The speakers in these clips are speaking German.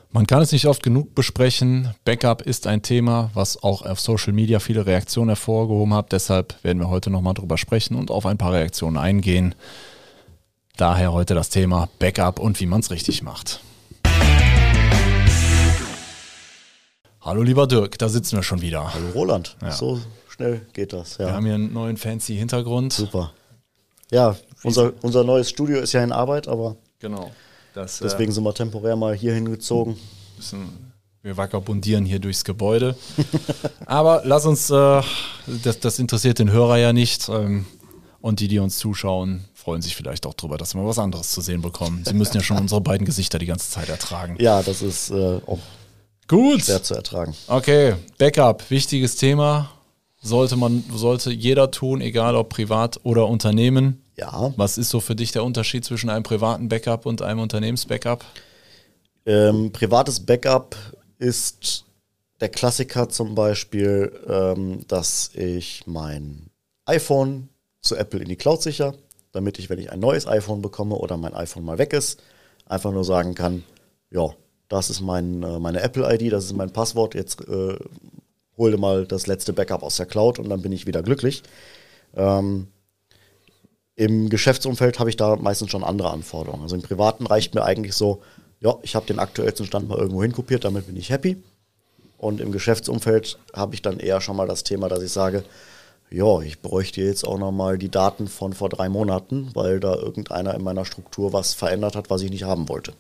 Man kann es nicht oft genug besprechen. Backup ist ein Thema, was auch auf Social Media viele Reaktionen hervorgehoben hat. Deshalb werden wir heute nochmal drüber sprechen und auf ein paar Reaktionen eingehen. Daher heute das Thema Backup und wie man es richtig macht. Hallo lieber Dirk, da sitzen wir schon wieder. Hallo Roland, Ja. So schnell geht das. Ja. Wir haben hier einen neuen fancy Hintergrund. Super. Ja, unser neues Studio ist ja in Arbeit, aber Genau. deswegen sind wir temporär mal hier hingezogen. Wir vagabundieren hier durchs Gebäude. Aber lass uns, das interessiert den Hörer ja nicht. Und die uns zuschauen, freuen sich vielleicht auch drüber, dass wir mal was anderes zu sehen bekommen. Sie müssen ja schon unsere beiden Gesichter die ganze Zeit ertragen. Ja, das ist auch Gut. schwer zu ertragen. Okay, Backup, wichtiges Thema. Sollte jeder tun, egal ob privat oder Unternehmen. Ja. Was ist so für dich der Unterschied zwischen einem privaten Backup und einem Unternehmensbackup? Privates Backup ist der Klassiker zum Beispiel, dass ich mein iPhone zu Apple in die Cloud sichere, damit ich, wenn ich ein neues iPhone bekomme oder mein iPhone mal weg ist, einfach nur sagen kann, ja, das ist meine Apple-ID, das ist mein Passwort, jetzt hol dir mal das letzte Backup aus der Cloud und dann bin ich wieder glücklich. Im Geschäftsumfeld habe ich da meistens schon andere Anforderungen. Also im Privaten reicht mir eigentlich so, ja, ich habe den aktuellsten Stand mal irgendwo hinkopiert, damit bin ich happy. Und im Geschäftsumfeld habe ich dann eher schon mal das Thema, dass ich sage, ja, ich bräuchte jetzt auch nochmal die Daten von vor 3 Monaten, weil da irgendeiner in meiner Struktur was verändert hat, was ich nicht haben wollte.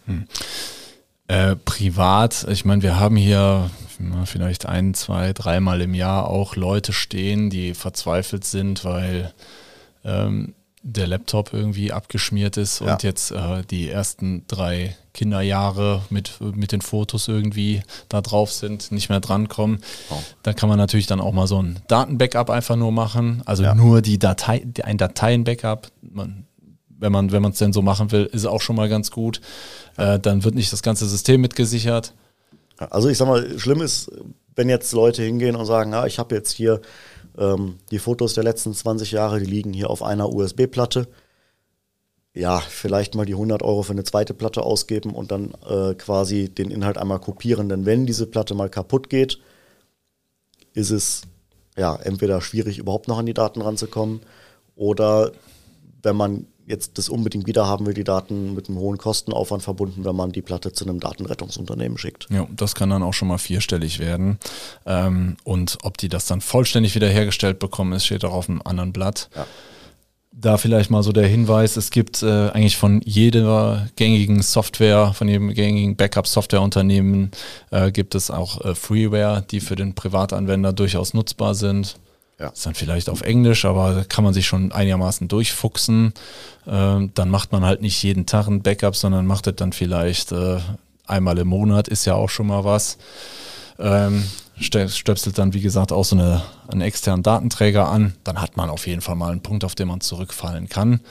Privat, ich meine, wir haben hier vielleicht 1, 2, 3 Mal im Jahr auch Leute stehen, die verzweifelt sind, weil der Laptop irgendwie abgeschmiert ist und jetzt die ersten 3 Kinderjahre mit den Fotos irgendwie da drauf sind, nicht mehr drankommen. Oh. Da kann man natürlich dann auch mal so ein Datenbackup einfach nur machen, also nur ein Dateien-Backup. Wenn man es denn so machen will, ist auch schon mal ganz gut. Dann wird nicht das ganze System mitgesichert. Also ich sag mal, schlimm ist, wenn jetzt Leute hingehen und sagen, ja, ich habe jetzt hier die Fotos der letzten 20 Jahre, die liegen hier auf einer USB-Platte. Ja, vielleicht mal die 100 € für eine zweite Platte ausgeben und dann quasi den Inhalt einmal kopieren. Denn wenn diese Platte mal kaputt geht, ist es ja entweder schwierig, überhaupt noch an die Daten ranzukommen, oder wenn man jetzt das unbedingt wieder haben will, die Daten mit einem hohen Kostenaufwand verbunden, wenn man die Platte zu einem Datenrettungsunternehmen schickt. Ja, das kann dann auch schon mal 4-stellig werden. Und ob die das dann vollständig wiederhergestellt bekommen, ist, steht auch auf einem anderen Blatt. Ja. Da vielleicht mal so der Hinweis, es gibt eigentlich von jeder gängigen Software, von jedem gängigen Backup-Softwareunternehmen gibt es auch Freeware, die für den Privatanwender durchaus nutzbar sind. Ja. Ist dann vielleicht auf Englisch, aber da kann man sich schon einigermaßen durchfuchsen. Dann macht man halt nicht jeden Tag ein Backup, sondern macht es dann vielleicht einmal im Monat, ist ja auch schon mal was. Stöpselt dann, wie gesagt, auch so einen externen Datenträger an. Dann hat man auf jeden Fall mal einen Punkt, auf den man zurückfallen kann.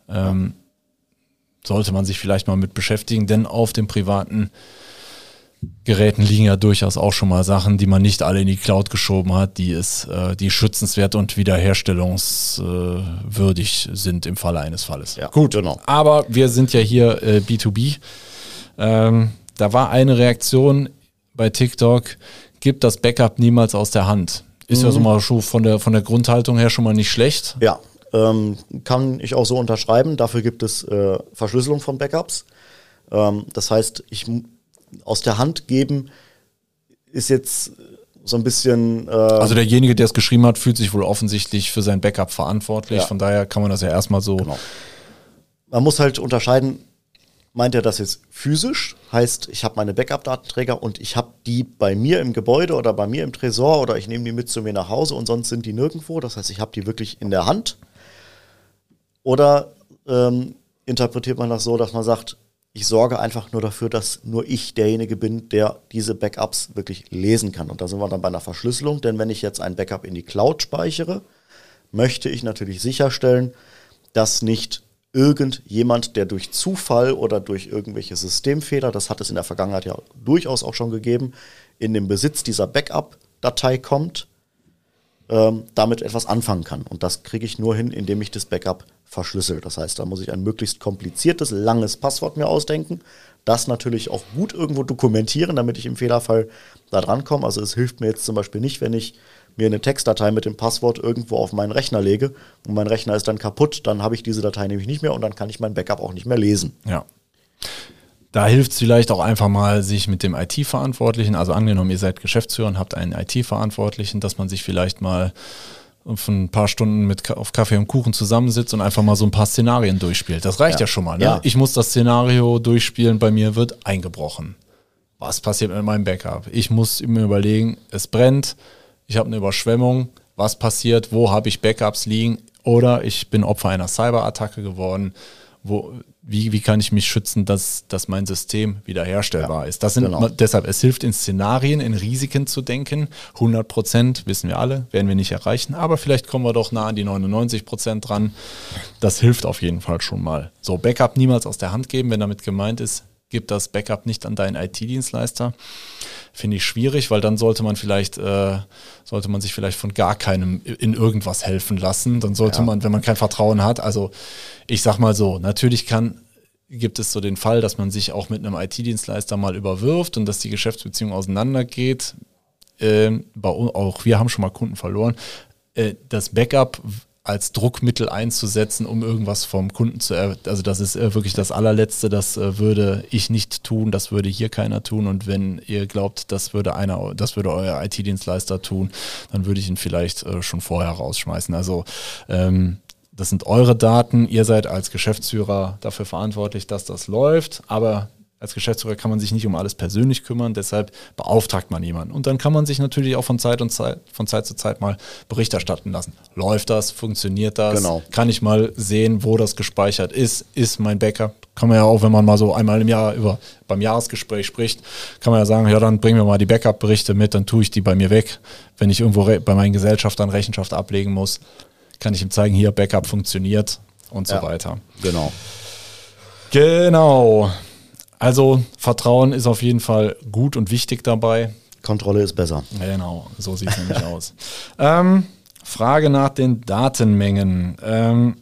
Sollte man sich vielleicht mal mit beschäftigen, denn auf dem privaten Geräten liegen ja durchaus auch schon mal Sachen, die man nicht alle in die Cloud geschoben hat, die schützenswert und wiederherstellungswürdig sind im Falle eines Falles. Ja, gut, genau. Aber wir sind ja hier B2B. Da war eine Reaktion bei TikTok, gibt das Backup niemals aus der Hand. Ist ja so mal schon von der Grundhaltung her schon mal nicht schlecht. Ja, kann ich auch so unterschreiben. Dafür gibt es Verschlüsselung von Backups. Das heißt, aus der Hand geben ist jetzt so ein bisschen... also derjenige, der es geschrieben hat, fühlt sich wohl offensichtlich für sein Backup verantwortlich. Ja. Von daher kann man das ja erstmal so... Genau. Man muss halt unterscheiden, meint er das jetzt physisch? Heißt, ich habe meine Backup-Datenträger und ich habe die bei mir im Gebäude oder bei mir im Tresor oder ich nehme die mit zu mir nach Hause und sonst sind die nirgendwo. Das heißt, ich habe die wirklich in der Hand. Oder interpretiert man das so, dass man sagt, ich sorge einfach nur dafür, dass nur ich derjenige bin, der diese Backups wirklich lesen kann. Und da sind wir dann bei einer Verschlüsselung, denn wenn ich jetzt ein Backup in die Cloud speichere, möchte ich natürlich sicherstellen, dass nicht irgendjemand, der durch Zufall oder durch irgendwelche Systemfehler, das hat es in der Vergangenheit ja durchaus auch schon gegeben, in den Besitz dieser Backup-Datei kommt, damit etwas anfangen kann. Und das kriege ich nur hin, indem ich das Backup verschlüssel. Das heißt, da muss ich ein möglichst kompliziertes, langes Passwort mir ausdenken, das natürlich auch gut irgendwo dokumentieren, damit ich im Fehlerfall da dran komme. Also es hilft mir jetzt zum Beispiel nicht, wenn ich mir eine Textdatei mit dem Passwort irgendwo auf meinen Rechner lege und mein Rechner ist dann kaputt, dann habe ich diese Datei nämlich nicht mehr und dann kann ich mein Backup auch nicht mehr lesen. Ja. Da hilft es vielleicht auch einfach mal, sich mit dem IT-Verantwortlichen, also angenommen, ihr seid Geschäftsführer und habt einen IT-Verantwortlichen, dass man sich vielleicht mal für ein paar Stunden auf Kaffee und Kuchen zusammensitzt und einfach mal so ein paar Szenarien durchspielt. Das reicht ja schon mal. Ne? Ja. Ich muss das Szenario durchspielen, bei mir wird eingebrochen. Was passiert mit meinem Backup? Ich muss mir überlegen, es brennt, ich habe eine Überschwemmung, was passiert, wo habe ich Backups liegen oder ich bin Opfer einer Cyberattacke geworden. Wie kann ich mich schützen, dass mein System wiederherstellbar ist? Das sind deshalb, es hilft in Szenarien, in Risiken zu denken. 100% wissen wir alle, werden wir nicht erreichen, aber vielleicht kommen wir doch nah an die 99% dran. Das hilft auf jeden Fall schon mal. So, Backup niemals aus der Hand geben, wenn damit gemeint ist, gib das Backup nicht an deinen IT-Dienstleister. Finde ich schwierig, weil dann sollte man sich vielleicht von gar keinem in irgendwas helfen lassen. Dann sollte man, wenn man kein Vertrauen hat, also ich sag mal so, natürlich gibt es so den Fall, dass man sich auch mit einem IT-Dienstleister mal überwirft und dass die Geschäftsbeziehung auseinandergeht. Auch wir haben schon mal Kunden verloren. Das Backup als Druckmittel einzusetzen, um irgendwas vom Kunden also das ist wirklich das allerletzte, das würde ich nicht tun, das würde hier keiner tun und wenn ihr glaubt, das würde euer IT-Dienstleister tun, dann würde ich ihn vielleicht schon vorher rausschmeißen. Also das sind eure Daten, ihr seid als Geschäftsführer dafür verantwortlich, dass das läuft, aber als Geschäftsführer kann man sich nicht um alles persönlich kümmern, deshalb beauftragt man jemanden. Und dann kann man sich natürlich auch von Zeit zu Zeit mal Bericht erstatten lassen. Läuft das? Funktioniert das? Genau. Kann ich mal sehen, wo das gespeichert ist? Ist mein Backup? Kann man ja auch, wenn man mal so einmal im Jahr beim Jahresgespräch spricht, kann man ja sagen, ja, dann bringen wir mal die Backup-Berichte mit, dann tue ich die bei mir weg. Wenn ich irgendwo bei meinen Gesellschaftern Rechenschaft ablegen muss, kann ich ihm zeigen, hier, Backup funktioniert und so weiter. Genau. Also Vertrauen ist auf jeden Fall gut und wichtig dabei. Kontrolle ist besser. Genau, so sieht es nämlich aus. Frage nach den Datenmengen.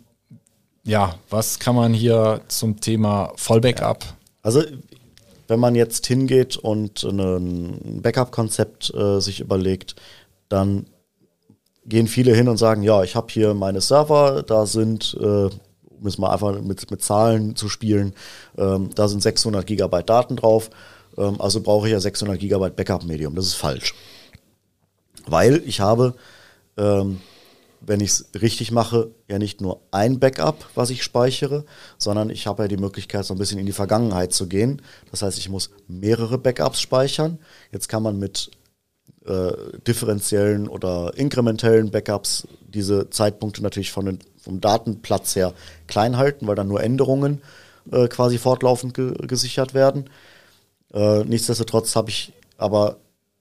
Was kann man hier zum Thema Vollbackup? Also wenn man jetzt hingeht und ein Backup-Konzept sich überlegt, dann gehen viele hin und sagen, ja, ich habe hier meine Server, da sind um es mal einfach mit Zahlen zu spielen, da sind 600 Gigabyte Daten drauf, also brauche ich ja 600 Gigabyte Backup-Medium. Das ist falsch. Weil ich habe, wenn ich es richtig mache, ja nicht nur ein Backup, was ich speichere, sondern ich habe ja die Möglichkeit, so ein bisschen in die Vergangenheit zu gehen. Das heißt, ich muss mehrere Backups speichern. Jetzt kann man mit differenziellen oder inkrementellen Backups diese Zeitpunkte natürlich vom Datenplatz her klein halten, weil dann nur Änderungen quasi fortlaufend gesichert werden. Nichtsdestotrotz habe ich aber,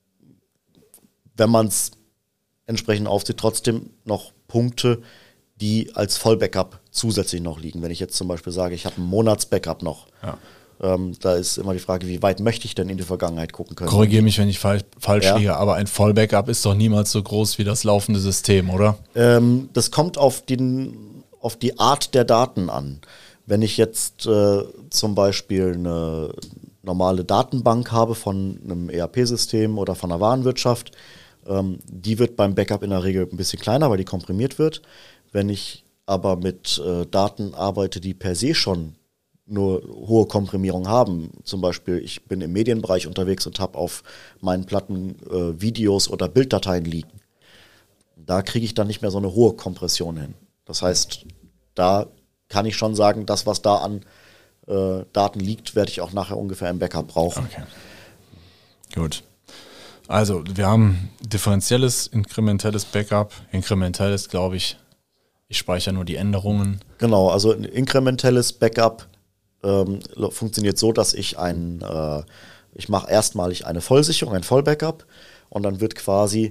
wenn man es entsprechend aufzieht, trotzdem noch Punkte, die als Vollbackup zusätzlich noch liegen. Wenn ich jetzt zum Beispiel sage, ich habe ein Monatsbackup noch, da ist immer die Frage, wie weit möchte ich denn in die Vergangenheit gucken können? Korrigiere mich, wenn ich falsch liege, aber ein Vollbackup ist doch niemals so groß wie das laufende System, oder? Das kommt auf die Art der Daten an. Wenn ich jetzt zum Beispiel eine normale Datenbank habe von einem ERP-System oder von einer Warenwirtschaft, die wird beim Backup in der Regel ein bisschen kleiner, weil die komprimiert wird. Wenn ich aber mit Daten arbeite, die per se schon nur hohe Komprimierung haben, zum Beispiel ich bin im Medienbereich unterwegs und habe auf meinen Platten Videos oder Bilddateien liegen, da kriege ich dann nicht mehr so eine hohe Kompression hin. Das heißt, da kann ich schon sagen, das, was da an Daten liegt, werde ich auch nachher ungefähr im Backup brauchen. Okay. Gut. Also wir haben differenzielles, inkrementelles Backup. Inkrementelles, glaube ich speichere nur die Änderungen. Genau, also ein inkrementelles Backup funktioniert so, dass ich ich mache erstmalig eine Vollsicherung, ein Vollbackup und dann wird quasi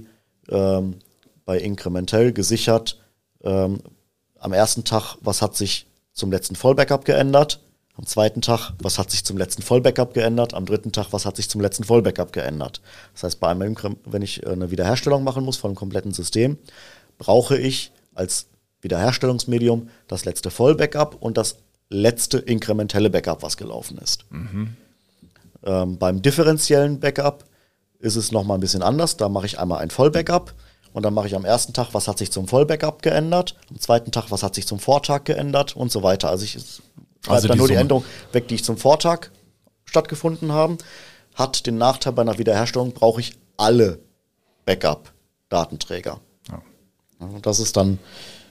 bei inkrementell gesichert am ersten Tag, was hat sich zum letzten Vollbackup geändert, Am zweiten Tag, was hat sich zum letzten Vollbackup geändert? Am dritten Tag, was hat sich zum letzten Vollbackup geändert? Das heißt, wenn ich eine Wiederherstellung machen muss von einem kompletten System, brauche ich als Wiederherstellungsmedium das letzte Vollbackup und das letzte inkrementelle Backup, was gelaufen ist. Beim differenziellen Backup ist es nochmal ein bisschen anders. Da mache ich einmal ein Vollbackup und dann mache ich am ersten Tag, was hat sich zum Vollbackup geändert, am zweiten Tag, was hat sich zum Vortag geändert und so weiter. Also ich schreibe dann nur die Änderung weg, die ich zum Vortag stattgefunden haben. Hat den Nachteil, bei einer Wiederherstellung brauche ich alle Backup-Datenträger. Ja. Und das ist dann,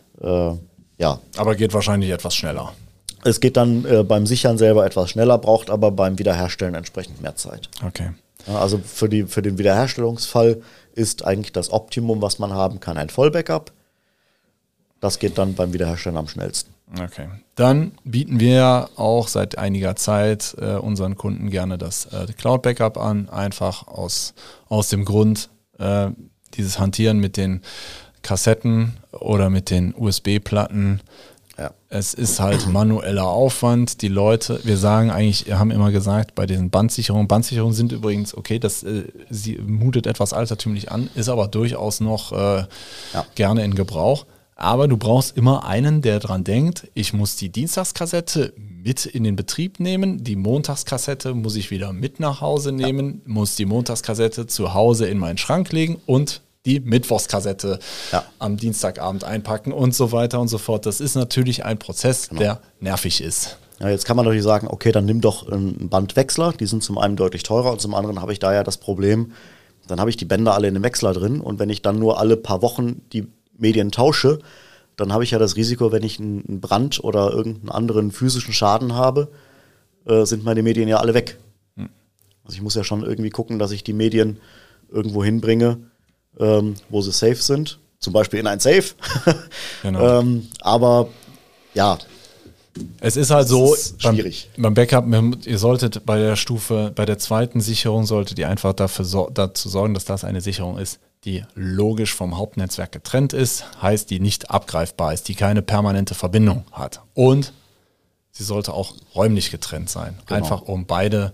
Aber geht wahrscheinlich etwas schneller. Es geht dann beim Sichern selber etwas schneller, braucht aber beim Wiederherstellen entsprechend mehr Zeit. Okay. Ja, also für den Wiederherstellungsfall ist eigentlich das Optimum, was man haben kann, ein Vollbackup. Das geht dann beim Wiederherstellen am schnellsten. Okay. Dann bieten wir auch seit einiger Zeit unseren Kunden gerne das Cloud-Backup an, einfach aus dem Grund, dieses Hantieren mit den Kassetten oder mit den USB-Platten. Ja. Es ist halt manueller Aufwand. Die Leute, wir haben immer gesagt, bei diesen Bandsicherungen sind übrigens, okay, sie mutet etwas altertümlich an, ist aber durchaus noch gerne in Gebrauch. Aber du brauchst immer einen, der dran denkt, ich muss die Dienstagskassette mit in den Betrieb nehmen, die Montagskassette muss ich wieder mit nach Hause nehmen, muss die Montagskassette zu Hause in meinen Schrank legen und die Mittwochskassette am Dienstagabend einpacken und so weiter und so fort. Das ist natürlich ein Prozess, der nervig ist. Ja, jetzt kann man natürlich sagen, okay, dann nimm doch einen Bandwechsler, die sind zum einen deutlich teurer und zum anderen habe ich da ja das Problem, dann habe ich die Bänder alle in dem Wechsler drin und wenn ich dann nur alle paar Wochen die Medien tausche, dann habe ich ja das Risiko, wenn ich einen Brand oder irgendeinen anderen physischen Schaden habe, sind meine Medien ja alle weg. Also ich muss ja schon irgendwie gucken, dass ich die Medien irgendwo hinbringe, wo sie safe sind. Zum Beispiel in ein Safe. Genau. Aber ja. Es ist halt so, schwierig. Beim Backup, ihr solltet bei der zweiten Sicherung solltet ihr einfach dazu sorgen, dass das eine Sicherung ist, die logisch vom Hauptnetzwerk getrennt ist, heißt, die nicht abgreifbar ist, die keine permanente Verbindung hat. Und sie sollte auch räumlich getrennt sein. Genau. Einfach um beide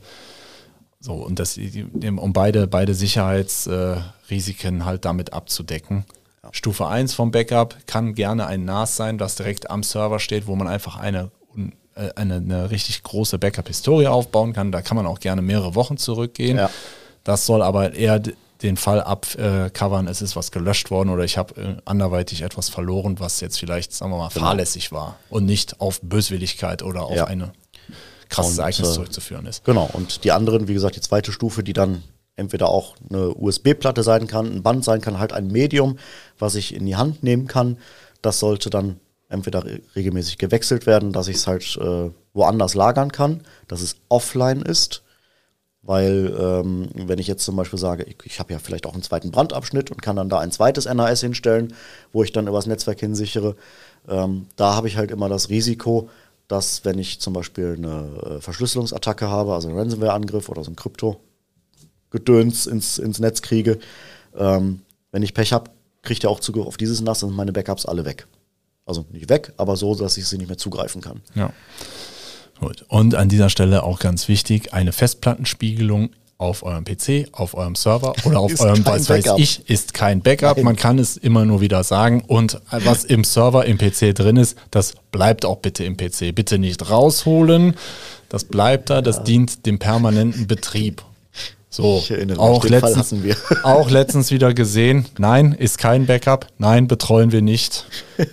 Sicherheitsrisiken halt damit abzudecken. Ja. Stufe 1 vom Backup kann gerne ein NAS sein, das direkt am Server steht, wo man einfach eine richtig große Backup-Historie aufbauen kann. Da kann man auch gerne mehrere Wochen zurückgehen. Ja. Das soll aber eher den Fall abcovern, es ist was gelöscht worden oder ich habe anderweitig etwas verloren, was jetzt vielleicht, sagen wir mal, fahrlässig war und nicht auf Böswilligkeit oder auf eine krasses Ereignis zurückzuführen ist. Genau, und die anderen, wie gesagt, die zweite Stufe, die dann entweder auch eine USB-Platte sein kann, ein Band sein kann, halt ein Medium, was ich in die Hand nehmen kann, das sollte dann entweder regelmäßig gewechselt werden, dass ich es halt woanders lagern kann, dass es offline ist. Weil wenn ich jetzt zum Beispiel sage, ich habe ja vielleicht auch einen zweiten Brandabschnitt und kann dann da ein zweites NAS hinstellen, wo ich dann übers Netzwerk hinsichere, da habe ich halt immer das Risiko, dass wenn ich zum Beispiel eine Verschlüsselungsattacke habe, also einen Ransomware-Angriff oder so ein Krypto-Gedöns ins Netz kriege, wenn ich Pech habe, kriegt er auch Zugriff auf dieses NAS und sind meine Backups alle weg. Also nicht weg, aber so, dass ich sie nicht mehr zugreifen kann. Ja. Gut. Und an dieser Stelle auch ganz wichtig, eine Festplattenspiegelung auf eurem PC, auf eurem Server oder auf eurem, was weiß ich, ist kein Backup. Nein. Man kann es immer nur wieder sagen. Und was im Server, im PC drin ist, das bleibt auch bitte im PC. Bitte nicht rausholen. Das bleibt da, das dient dem permanenten Betrieb. So, ich erinnere mich, den Fall hatten wir. Auch letztens wieder gesehen, nein, ist kein Backup, nein, betreuen wir nicht.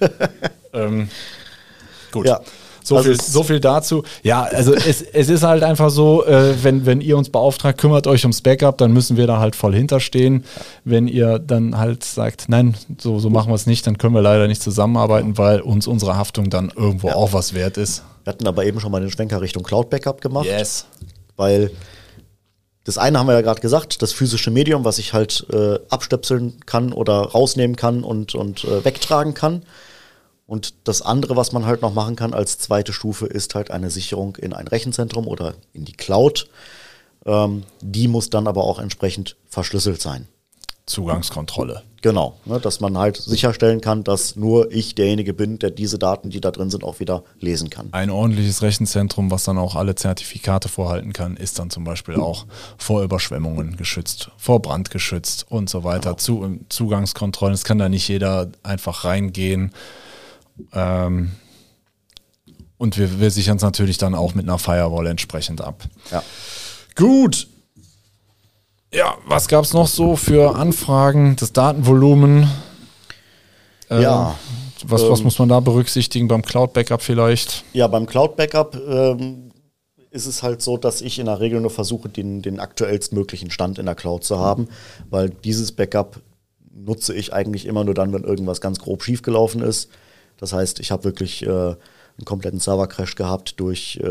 Gut. Ja. So viel dazu. Ja, also es ist halt einfach so, wenn ihr uns beauftragt, kümmert euch ums Backup, dann müssen wir da halt voll hinterstehen. Wenn ihr dann halt sagt, nein, so machen wir es nicht, dann können wir leider nicht zusammenarbeiten, weil uns unsere Haftung dann irgendwo auch was wert ist. Wir hatten aber eben schon mal den Schwenker Richtung Cloud-Backup gemacht. Yes. Weil das eine haben wir ja gerade gesagt, das physische Medium, was ich halt abstöpseln kann oder rausnehmen kann und wegtragen kann. Und das andere, was man halt noch machen kann als zweite Stufe, ist halt eine Sicherung in ein Rechenzentrum oder in die Cloud. Die muss dann aber auch entsprechend verschlüsselt sein. Zugangskontrolle. Genau, ne, dass man halt sicherstellen kann, dass nur ich derjenige bin, der diese Daten, die da drin sind, auch wieder lesen kann. Ein ordentliches Rechenzentrum, was dann auch alle Zertifikate vorhalten kann, ist dann zum Beispiel auch vor Überschwemmungen geschützt, vor Brand geschützt und so weiter. Genau. Zugangskontrollen, es kann da nicht jeder einfach reingehen. Und wir sichern es natürlich dann auch mit einer Firewall entsprechend ab. Ja. Gut. Ja, was gab es noch so für Anfragen? Das Datenvolumen? Was muss man da berücksichtigen beim Cloud-Backup vielleicht? Ja, beim Cloud-Backup ist es halt so, dass ich in der Regel nur versuche, den aktuellstmöglichen Stand in der Cloud zu haben, weil dieses Backup nutze ich eigentlich immer nur dann, wenn irgendwas ganz grob schiefgelaufen ist. Das heißt, ich habe wirklich einen kompletten Server-Crash gehabt durch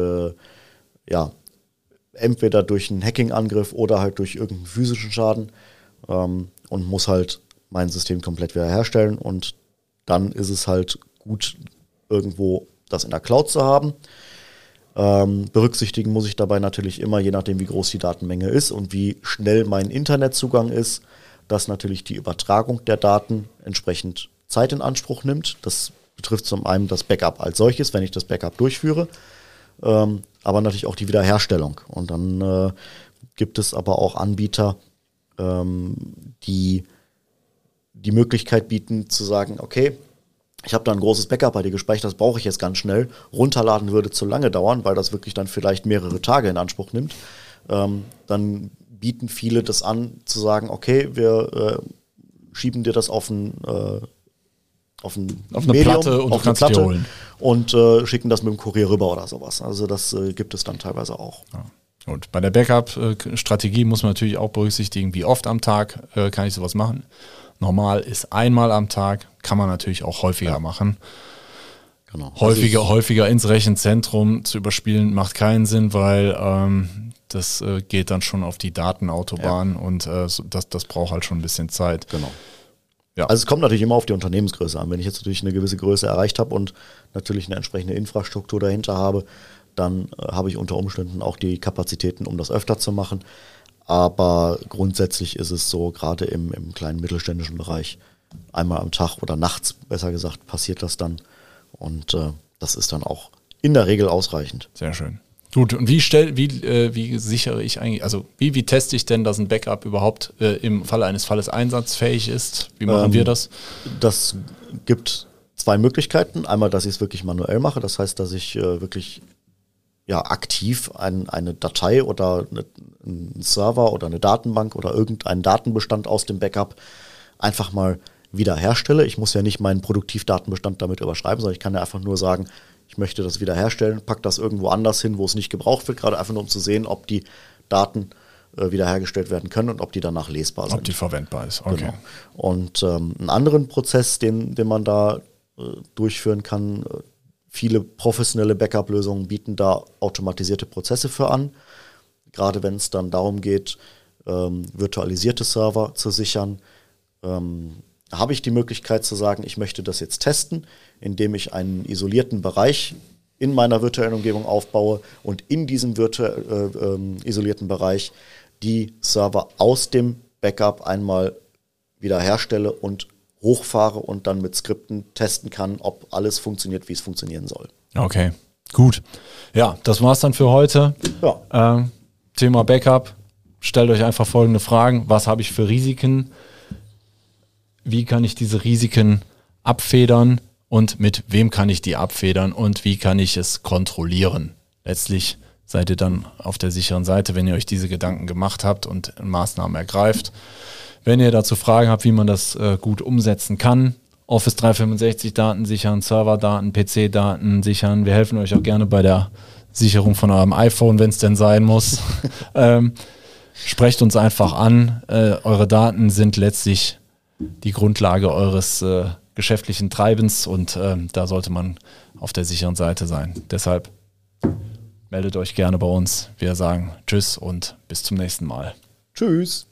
entweder durch einen Hacking-Angriff oder halt durch irgendeinen physischen Schaden und muss halt mein System komplett wieder herstellen. Und dann ist es halt gut, irgendwo das in der Cloud zu haben. Berücksichtigen muss ich dabei natürlich immer, je nachdem wie groß die Datenmenge ist und wie schnell mein Internetzugang ist, dass natürlich die Übertragung der Daten entsprechend Zeit in Anspruch nimmt. Das betrifft zum einen das Backup als solches, wenn ich das Backup durchführe. Aber natürlich auch die Wiederherstellung. Und dann gibt es aber auch Anbieter, die die Möglichkeit bieten zu sagen, okay, ich habe da ein großes Backup bei dir gespeichert, das brauche ich jetzt ganz schnell. Runterladen würde zu lange dauern, weil das wirklich dann vielleicht mehrere Tage in Anspruch nimmt. Dann bieten viele das an, zu sagen, okay, wir schieben dir das auf eine Platte und du kannst es dir holen. Und schicken das mit dem Kurier rüber oder sowas. Also das gibt es dann teilweise auch. Ja. Und bei der Backup-Strategie muss man natürlich auch berücksichtigen, wie oft am Tag kann ich sowas machen. Normal ist einmal am Tag, kann man natürlich auch häufiger machen. Genau. Häufiger ins Rechenzentrum zu überspielen macht keinen Sinn, weil das geht dann schon auf die Datenautobahn und das braucht halt schon ein bisschen Zeit. Genau. Ja. Also es kommt natürlich immer auf die Unternehmensgröße an. Wenn ich jetzt natürlich eine gewisse Größe erreicht habe und natürlich eine entsprechende Infrastruktur dahinter habe, dann habe ich unter Umständen auch die Kapazitäten, um das öfter zu machen. Aber grundsätzlich ist es so, gerade im kleinen mittelständischen Bereich, einmal am Tag oder nachts, besser gesagt, passiert das dann. Und das ist dann auch in der Regel ausreichend. Sehr schön. Gut, und wie sichere ich eigentlich, also wie teste ich denn, dass ein Backup überhaupt im Falle eines Falles einsatzfähig ist? Wie machen wir das? Das gibt zwei Möglichkeiten. Einmal, dass ich es wirklich manuell mache. Das heißt, dass ich wirklich aktiv eine Datei oder einen Server oder eine Datenbank oder irgendeinen Datenbestand aus dem Backup einfach mal wiederherstelle. Ich muss ja nicht meinen Produktivdatenbestand damit überschreiben, sondern ich kann ja einfach nur sagen, ich möchte das wiederherstellen, pack das irgendwo anders hin, wo es nicht gebraucht wird, gerade einfach nur um zu sehen, ob die Daten wiederhergestellt werden können und ob die danach lesbar sind. Ob die verwendbar ist, okay. Genau. Und einen anderen Prozess, den man da durchführen kann, viele professionelle Backup-Lösungen bieten da automatisierte Prozesse für an. Gerade wenn es dann darum geht, virtualisierte Server zu sichern, habe ich die Möglichkeit zu sagen, ich möchte das jetzt testen, indem ich einen isolierten Bereich in meiner virtuellen Umgebung aufbaue und in diesem isolierten Bereich die Server aus dem Backup einmal wiederherstelle und hochfahre und dann mit Skripten testen kann, ob alles funktioniert, wie es funktionieren soll. Okay, gut. Ja, das war's dann für heute. Ja. Thema Backup. Stellt euch einfach folgende Fragen. Was habe ich für Risiken? Wie kann ich diese Risiken abfedern? Und mit wem kann ich die abfedern? Und wie kann ich es kontrollieren? Letztlich seid ihr dann auf der sicheren Seite, wenn ihr euch diese Gedanken gemacht habt und Maßnahmen ergreift. Wenn ihr dazu Fragen habt, wie man das gut umsetzen kann, Office 365 Daten sichern, Serverdaten, PC-Daten sichern. Wir helfen euch auch gerne bei der Sicherung von eurem iPhone, wenn es denn sein muss. Sprecht uns einfach an. Eure Daten sind letztlich die Grundlage eures geschäftlichen Treibens und da sollte man auf der sicheren Seite sein. Deshalb meldet euch gerne bei uns. Wir sagen Tschüss und bis zum nächsten Mal. Tschüss.